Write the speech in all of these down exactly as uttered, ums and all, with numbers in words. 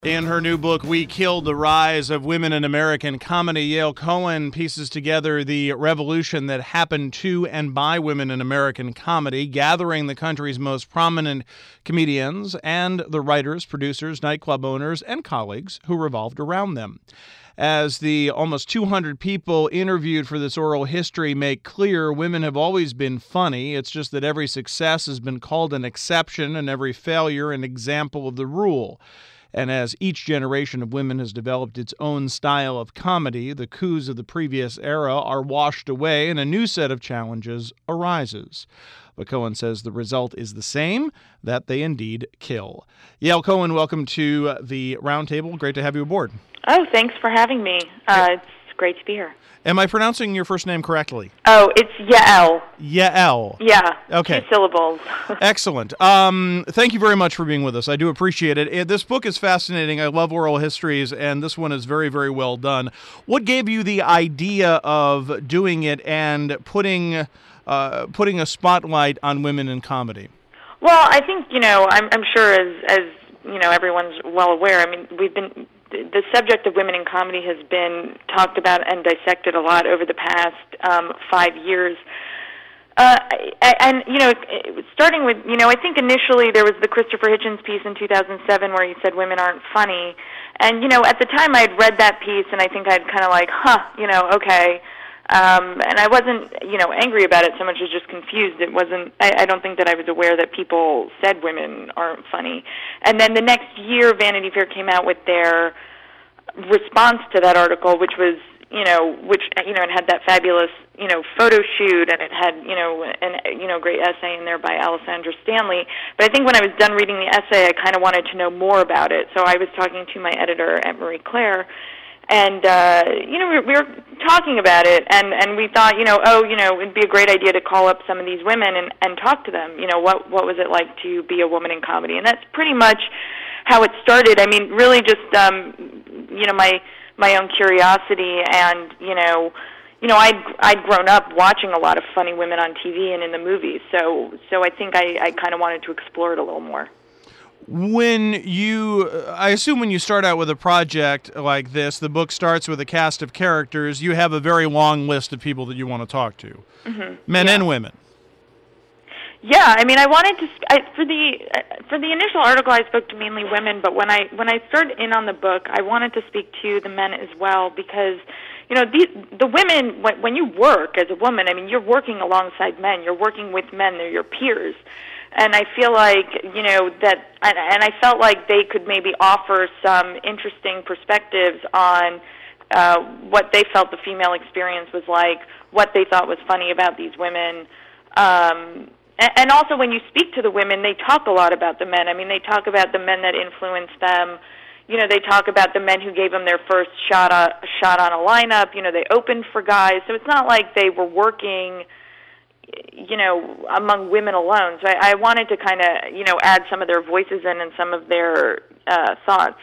In her new book, We Killed the Rise of Women in American Comedy, Yael Cohen pieces together the revolution that happened to and by women in American comedy, gathering the country's most prominent comedians and the writers, producers, nightclub owners, and colleagues who revolved around them. As the almost two hundred people interviewed for this oral history make clear, women have always been funny. It's just that every success has been called an exception and every failure an example of the rule. And as each generation of women has developed its own style of comedy, the coups of the previous era are washed away and a new set of challenges arises. But Cohen says the result is the same, that they indeed kill. Yael Cohen, welcome to the Roundtable. Great to have you aboard. Oh, thanks for having me. Uh, it's great to be here. Am I pronouncing your first name correctly? Oh, it's Yael. Yael. Yeah. Okay. Two syllables. Excellent. Um, thank you very much for being with us. I do appreciate it. it. This book is fascinating. I love oral histories, and this one is very, very well done. What gave you the idea of doing it and putting uh, putting a spotlight on women in comedy? Well, I think, you know, I'm, I'm sure as, as, you know, everyone's well aware, I mean, we've been... the subject of women in comedy has been talked about and dissected a lot over the past um, five years. Uh, and, you know, starting with, you know, I think initially there was the Christopher Hitchens piece in two thousand seven where he said women aren't funny. And, you know, at the time I had read that piece and I think I'd kind of like, huh, you know, okay. Um, and I wasn't, you know, angry about it so much as just confused. It wasn't, I, I don't think that I was aware that people said women aren't funny. And then the next year, Vanity Fair came out with their response to that article, which was, you know, which, you know, it had that fabulous, you know, photo shoot, and it had, you know, an, you know, great essay in there by Alessandra Stanley. But I think when I was done reading the essay, I kind of wanted to know more about it. So I was talking to my editor at Marie Claire, and, uh, you know, we, we were talking about it, and, and we thought, you know, oh, you know, it'd be a great idea to call up some of these women and, and talk to them. You know, what what was it like to be a woman in comedy? And that's pretty much how it started. I mean, really just, um, you know, my my own curiosity, and, you know, you know, I'd, I'd grown up watching a lot of funny women on T V and in the movies, so, so I think I, I kind of wanted to explore it a little more. When you, I assume when you start out with a project like this, the book starts with a cast of characters. You have a very long list of people that you want to talk to, mm-hmm. men yeah. and women. Yeah, I mean, I wanted to I, for the uh, for the initial article, I spoke to mainly women, but when I when I started in on the book, I wanted to speak to the men as well because, you know, the the women when, when you work as a woman, I mean, you're working alongside men, you're working with men, they're your peers. And I feel like, you know, that, and, and I felt like they could maybe offer some interesting perspectives on uh, what they felt the female experience was like, what they thought was funny about these women. Um, and, and also when you speak to the women, they talk a lot about the men. I mean, they talk about the men that influenced them. You know, they talk about the men who gave them their first shot, a, shot on a lineup. You know, they opened for guys. So it's not like they were working, you know, among women alone. So I, I wanted to kind of, you know, add some of their voices in and some of their uh, thoughts.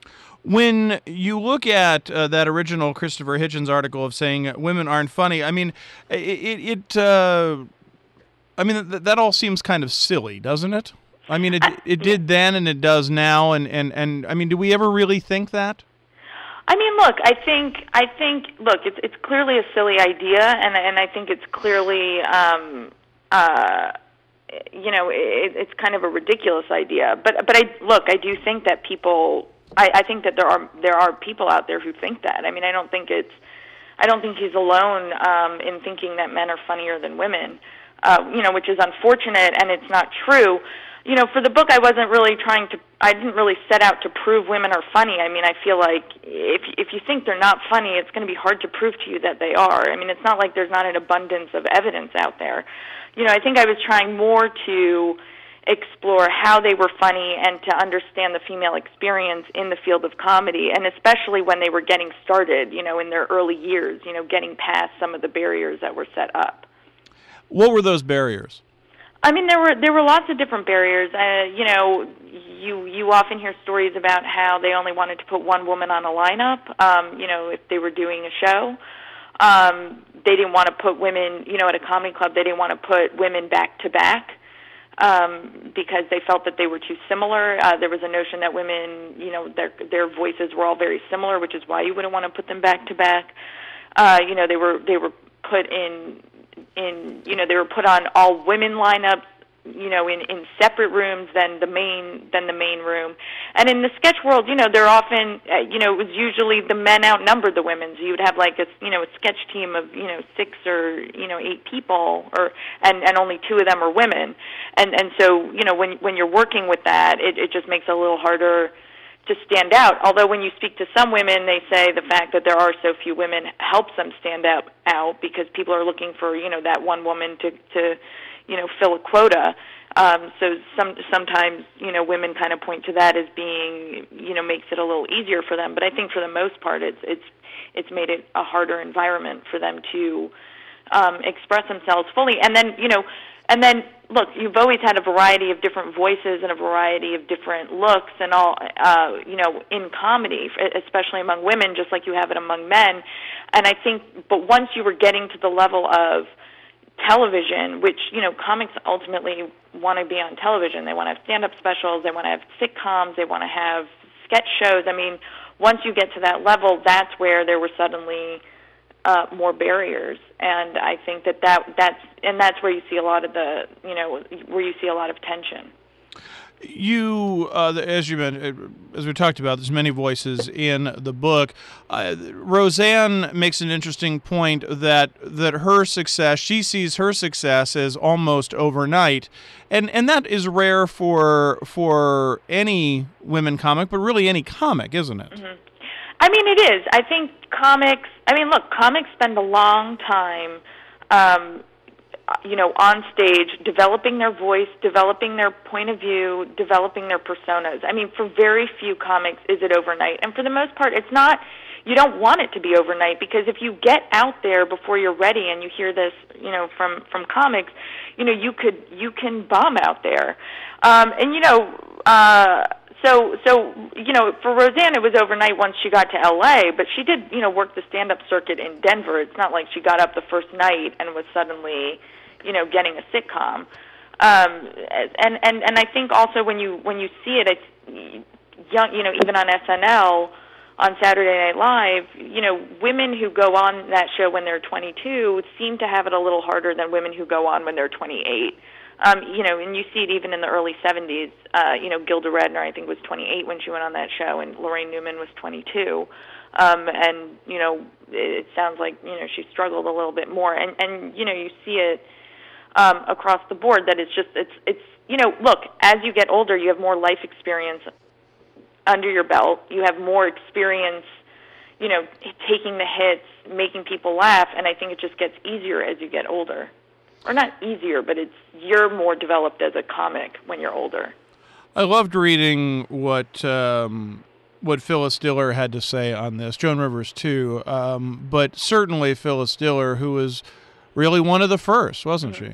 When you look at uh, that original Christopher Hitchens article of saying women aren't funny, I mean, it, it, it uh, I mean, th- that all seems kind of silly, doesn't it? I mean, it it did then and it does now, and, and, and I mean, do we ever really think that? I mean, look, I think, I think, look, it's it's clearly a silly idea, and and I think it's clearly, um, uh, you know, it, it's kind of a ridiculous idea. But but I look, I do think that people, I, I think that there are there are people out there who think that. I mean, I don't think it's, I don't think he's alone um, in thinking that men are funnier than women, uh, you know, which is unfortunate, and it's not true. You know, for the book, I wasn't really trying to, I didn't really set out to prove women are funny. I mean, I feel like if if you think they're not funny, it's going to be hard to prove to you that they are. I mean, it's not like there's not an abundance of evidence out there. You know, I think I was trying more to explore how they were funny and to understand the female experience in the field of comedy, and especially when they were getting started, you know, in their early years, you know, getting past some of the barriers that were set up. What were those barriers? I mean, there were there were lots of different barriers. Uh, you know, you you often hear stories about how they only wanted to put one woman on a lineup. Um, you know, if they were doing a show, um, they didn't want to put women. You know, at a comedy club, they didn't want to put women back to back. um, because they felt that they were too similar. Uh, there was a notion that women, you know, their their voices were all very similar, which is why you wouldn't want to put them back to back. Uh, you know, they were they were put in in you know they were put on all women lineups, you know, in, in separate rooms than the main than the main room. And in the sketch world, you know, they're often, uh, you know, it was usually the men outnumbered the women. So you would have like a, you know, a sketch team of, you know, six or, you know, eight people, or and, and only two of them are women. And and so, you know, when when you're working with that, it, it just makes it a little harder to stand out. Although when you speak to some women, they say the fact that there are so few women helps them stand out, out because people are looking for, you know, that one woman to, to you know, fill a quota. Um, so some sometimes, you know, women kind of point to that as being, you know, makes it a little easier for them. But I think for the most part, it's it's it's made it a harder environment for them to um, express themselves fully. And then, you know, and then look, you've always had a variety of different voices and a variety of different looks and all, uh, you know, in comedy, especially among women, just like you have it among men. And I think, but once you were getting to the level of television, which, you know, comics ultimately want to be on television. They want to have stand-up specials. They want to have sitcoms. They want to have sketch shows. I mean, once you get to that level, that's where there were suddenly uh, more barriers. And I think that, that that's, and that's where you see a lot of the, you know, where you see a lot of tension. You, uh, as you mentioned, as we talked about, there's many voices in the book. Uh, Roseanne makes an interesting point that that her success, she sees her success as almost overnight, and and that is rare for for any women comic, but really any comic, isn't it? Mm-hmm. I mean, it is. I think comics. I mean, look, comics spend a long time. Um, you know, on stage, developing their voice, developing their point of view, developing their personas. I mean, for very few comics is it overnight. And for the most part, it's not, you don't want it to be overnight, because if you get out there before you're ready, and you hear this, you know, from, from comics, you know, you could, you can bomb out there. Um, and, you know, uh, So, so you know, for Roseanne, it was overnight once she got to L A, but she did, you know, work the stand-up circuit in Denver. It's not like she got up the first night and was suddenly, you know, getting a sitcom. Um, and, and, and I think also when you when you see it, it's young, you know, even on S N L, on Saturday Night Live, you know, women who go on that show when they're twenty-two seem to have it a little harder than women who go on when they're twenty-eight. Um, you know, and you see it even in the early seventies. Uh, you know, Gilda Radner, I think, was twenty-eight when she went on that show, and Lorraine Newman was twenty-two. Um, and, you know, it, it sounds like, you know, she struggled a little bit more. And, and you know, you see it um, across the board that it's just, it's, it's, you know, look, as you get older, you have more life experience under your belt. You have more experience, you know, taking the hits, making people laugh, and I think it just gets easier as you get older. Or not easier, but it's you're more developed as a comic when you're older. I loved reading what um, what Phyllis Diller had to say on this. Joan Rivers too, um, but certainly Phyllis Diller, who was really one of the first, wasn't mm-hmm. she?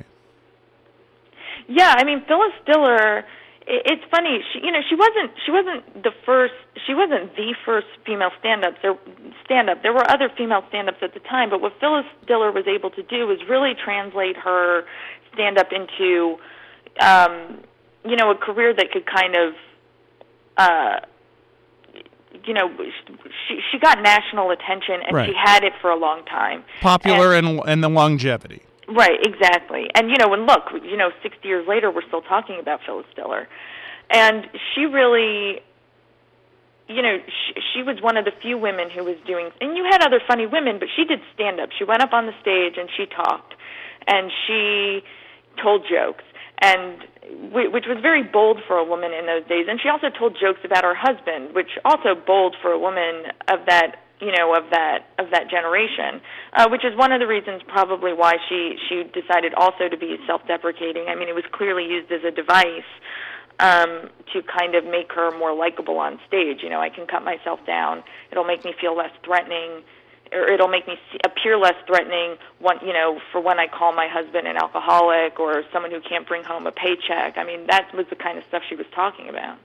Yeah, I mean, Phyllis Diller. It's funny, she, you know, she wasn't she wasn't the first. She wasn't the first female stand-up. There, stand-up. There were other female stand-ups at the time, but what Phyllis Diller was able to do was really translate her stand-up into, um, you know, a career that could kind of, uh, you know, she she got national attention, and right. she had it for a long time. Popular and and, and the longevity. Right, exactly. And, you know, and look, you know, sixty years later, we're still talking about Phyllis Diller. And she really, you know, she, she was one of the few women who was doing, and you had other funny women, but she did stand-up. She went up on the stage and she talked, and she told jokes, and which was very bold for a woman in those days. And she also told jokes about her husband, which also bold for a woman of that, you know, of that of that generation, uh, which is one of the reasons probably why she, she decided also to be self-deprecating. I mean, it was clearly used as a device um, to kind of make her more likable on stage. You know, I can cut myself down. It'll make me feel less threatening, or it'll make me see, appear less threatening, one, you know, for when I call my husband an alcoholic or someone who can't bring home a paycheck. I mean, that was the kind of stuff she was talking about.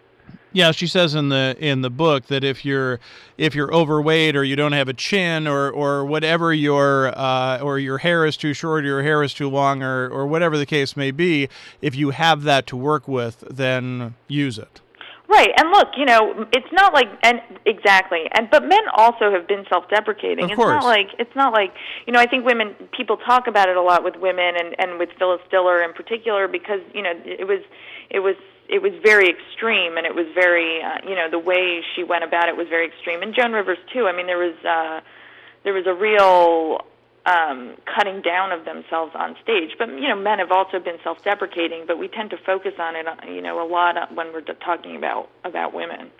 Yeah, she says in the in the book that if you're if you're overweight or you don't have a chin or or whatever your uh, or your hair is too short or your hair is too long or or whatever the case may be, if you have that to work with, then use it. Right, and look, you know, it's not like, and exactly, and but men also have been self-deprecating. Of it's course. not like it's not like you know. I think women people talk about it a lot with women and and with Phyllis Diller in particular because you know it was it was it was very extreme and it was very uh, you know the way she went about it was very extreme. And Joan Rivers too. I mean, there was uh, there was a real um, cutting down of themselves on stage. But, you know, men have also been self-deprecating, but we tend to focus on it, you know, a lot when we're talking about, about women.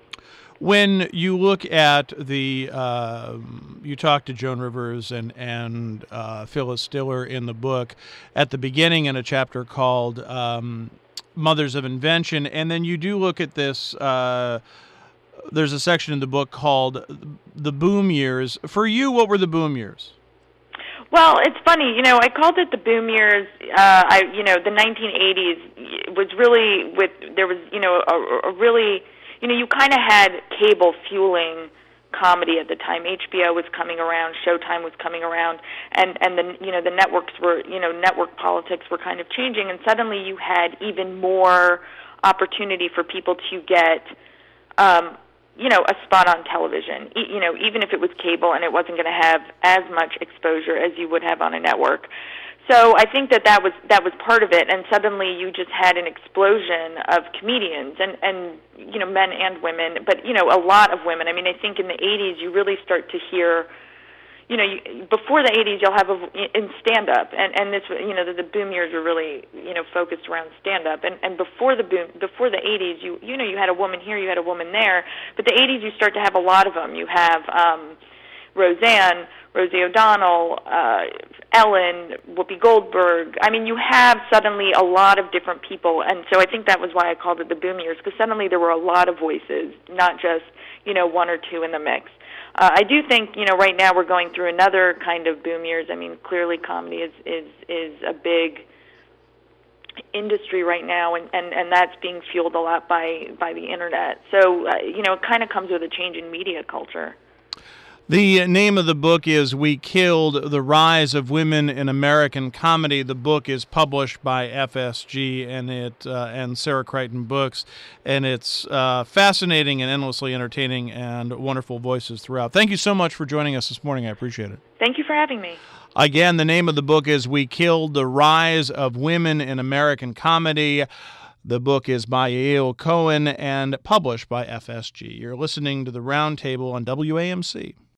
When you look at the, uh, you talk to Joan Rivers and, and uh, Phyllis Diller in the book at the beginning in a chapter called um, Mothers of Invention, and then you do look at this, uh, there's a section in the book called The Boom Years. For you, what were the boom years? Well, it's funny, you know, I called it the boom years. Uh, I, you know, the nineteen eighties was really with, there was, you know, a, a really, you know, you kind of had cable fueling comedy at the time. H B O was coming around, Showtime was coming around, and, and the, you know, the networks were, you know, network politics were kind of changing, and suddenly you had even more opportunity for people to get, um, you know, a spot on television, e- you know, even if it was cable and it wasn't going to have as much exposure as you would have on a network. So I think that that was that was part of it, and suddenly you just had an explosion of comedians, and, and you know, men and women, but, you know, a lot of women. I mean, I think in the eighties you really start to hear, you know, you, before the eighties you'll have a, in stand-up, and, and this, you know, the, the boom years were really, you know, focused around stand-up, and, and before the boom, before the eighties, you, you know, you had a woman here, you had a woman there, but the eighties you start to have a lot of them. You have um, Roseanne, Rosie O'Donnell, uh, Ellen, Whoopi Goldberg. I mean, you have suddenly a lot of different people, and so I think that was why I called it the boom years, because suddenly there were a lot of voices, not just, you know, one or two in the mix. Uh, I do think, you know, right now we're going through another kind of boom years. I mean, clearly comedy is is, is a big industry right now, and, and, and that's being fueled a lot by, by the Internet. So, uh, you know, it kind of comes with a change in media culture. The name of the book is We Killed: The Rise of Women in American Comedy. The book is published by F S G and it uh, and Sarah Crichton Books, and it's uh, fascinating and endlessly entertaining and wonderful voices throughout. Thank you so much for joining us this morning. I appreciate it. Thank you for having me. Again, the name of the book is We Killed: The Rise of Women in American Comedy. The book is by Yael Cohen and published by F S G. You're listening to The Roundtable on W A M C.